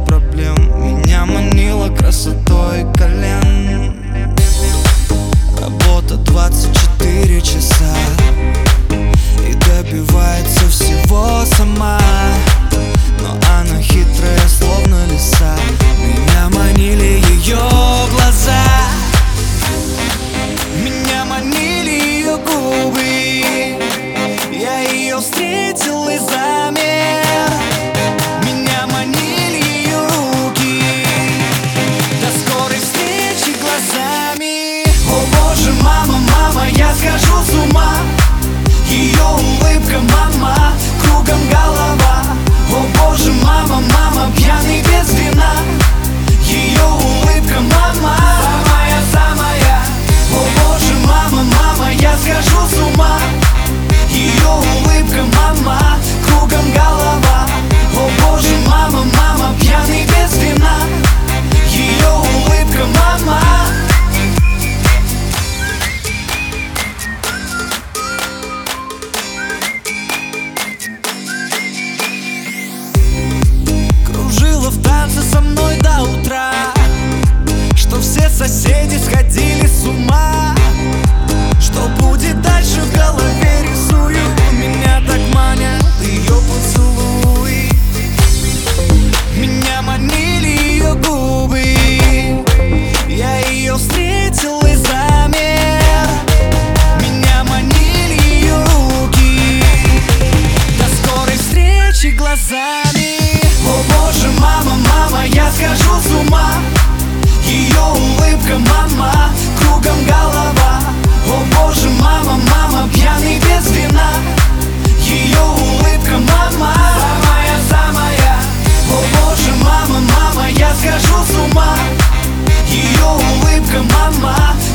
проблем. Меня манила красотой колен. Работа 24 часа и добивается всего сама. Но она хитрая, словно лиса. Меня манили ее глаза, меня манили ее губы. Я ее встретил и замер. Меня манили ее руки до скорой встречи глазами. О боже, мама, мама, я схожу с ума. Ее улыбка, мама, кругом голова. О боже, мама, мама, пьяный без вина. Ее улыбка, мама, самая-самая. О боже, мама, мама, я схожу с ума. Ее улыбка, мама, кругом голова. О боже, мама, мама, пьяный без вина. Ее улыбка, мама. Кружила в танце со мной до утра, что все соседи сходили с ума. Что будет дальше, в голове рисую. Меня так манят ее поцелуи. Меня манили ее губы. Я ее встретил и замер. Меня манили ее руки до скорой встречи глазами. О боже, мама, мама, я схожу с ума. Ее улыбка, мама, кругом голова. О боже, мама, мама, пьяный без вина. Ее улыбка, мама, самая-самая. О боже, мама, мама, я схожу с ума. Ее улыбка, мама,